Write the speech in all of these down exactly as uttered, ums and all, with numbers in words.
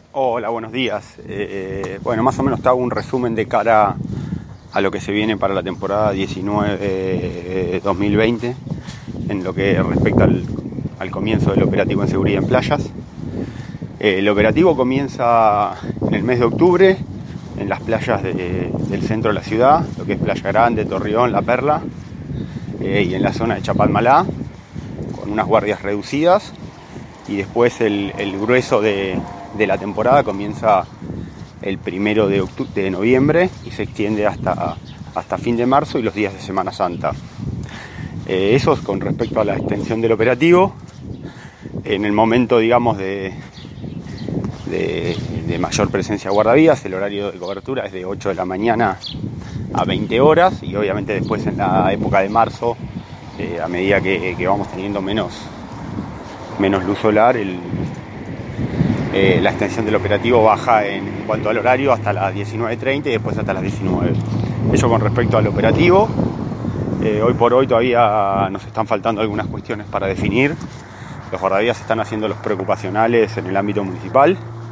Hola, buenos días. Eh, bueno, más o menos te hago un resumen de cara a lo que se viene para la temporada diecinueve dos mil veinte en lo que respecta al, al comienzo del operativo en seguridad en playas. Eh, el operativo comienza en el mes de octubre en las playas de, del centro de la ciudad, lo que es Playa Grande, Torreón, La Perla, eh, y en la zona de Chapalmalá, con unas guardias reducidas, y después el, el grueso de, de la temporada comienza el primero de, octubre, de noviembre y se extiende hasta, hasta fin de marzo y los días de Semana Santa. Eh, eso es con respecto a la extensión del operativo. En el momento, digamos, de, de, de mayor presencia de guardavías, el horario de cobertura es de ocho de la mañana a veinte horas, y obviamente después en la época de marzo, eh, a medida que, que vamos teniendo menos, menos luz solar, el, eh, la extensión del operativo baja en, en cuanto al horario hasta las diecinueve treinta y después hasta las diecinueve. Eso con respecto al operativo. Eh, hoy por hoy todavía nos están faltando algunas cuestiones para definir. Los guardavías están haciendo los preocupacionales en el ámbito municipal,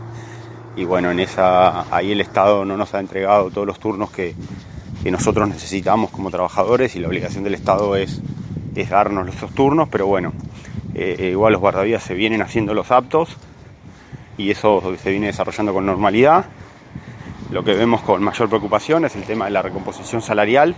y bueno, en esa ahí el Estado no nos ha entregado todos los turnos que, que nosotros necesitamos como trabajadores, y la obligación del Estado es, es darnos esos turnos, pero bueno, eh, igual los guardavías se vienen haciendo los aptos y eso se viene desarrollando con normalidad. Lo que vemos con mayor preocupación es el tema de la recomposición salarial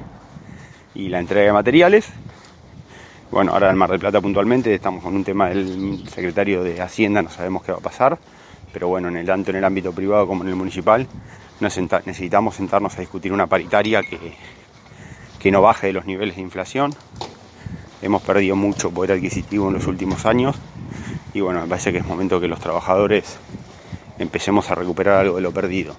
y la entrega de materiales. Bueno, ahora en Mar del Plata puntualmente estamos con un tema del secretario de Hacienda, no sabemos qué va a pasar, pero bueno, en el, tanto en el ámbito privado como en el municipal necesitamos sentarnos a discutir una paritaria que, que no baje de los niveles de inflación. Hemos perdido mucho poder adquisitivo en los últimos años y bueno, me parece que es momento que los trabajadores empecemos a recuperar algo de lo perdido.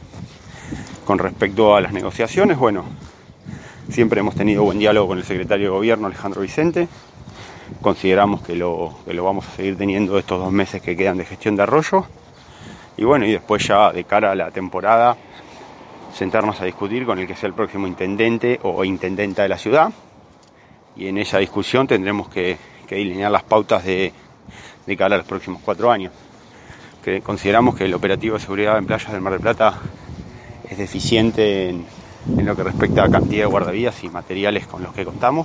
Con respecto a las negociaciones, bueno, siempre hemos tenido buen diálogo con el secretario de Gobierno, Alejandro Vicente. Consideramos que lo, que lo vamos a seguir teniendo estos dos meses que quedan de gestión de Arroyo. Y bueno, y después ya de cara a la temporada, sentarnos a discutir con el que sea el próximo intendente o intendenta de la ciudad. Y en esa discusión tendremos que, que delinear las pautas de, de cara a los próximos cuatro años. Que consideramos que el operativo de seguridad en playas del Mar del Plata es deficiente en, en lo que respecta a cantidad de guardavías y materiales con los que contamos.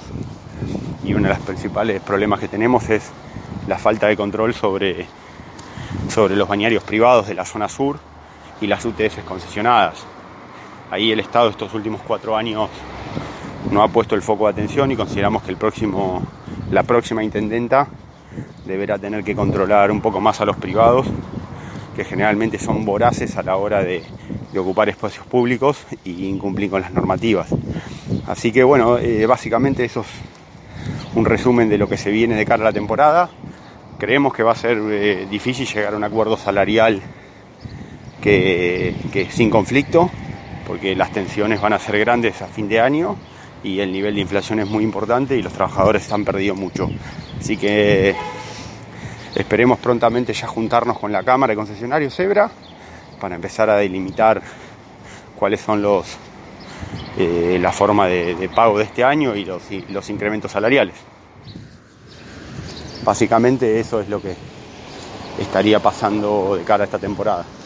Y uno de los principales problemas que tenemos es la falta de control sobre, sobre los bañarios privados de la zona sur y las U T Fs concesionadas. Ahí el Estado estos últimos cuatro años no ha puesto el foco de atención, y consideramos que el próximo, la próxima intendenta deberá tener que controlar un poco más a los privados, que generalmente son voraces a la hora de, de ocupar espacios públicos y incumplir con las normativas. Así que bueno, eh, básicamente eso es un resumen de lo que se viene de cara a la temporada. Creemos que va a ser eh, difícil llegar a un acuerdo salarial que, que sin conflicto, porque las tensiones van a ser grandes a fin de año y el nivel de inflación es muy importante y los trabajadores han perdido mucho. Así que esperemos prontamente ya juntarnos con la Cámara de Concesionarios Zebra para empezar a delimitar cuáles son los eh, la forma de, de pago de este año y los, y los incrementos salariales. Básicamente eso es lo que estaría pasando de cara a esta temporada.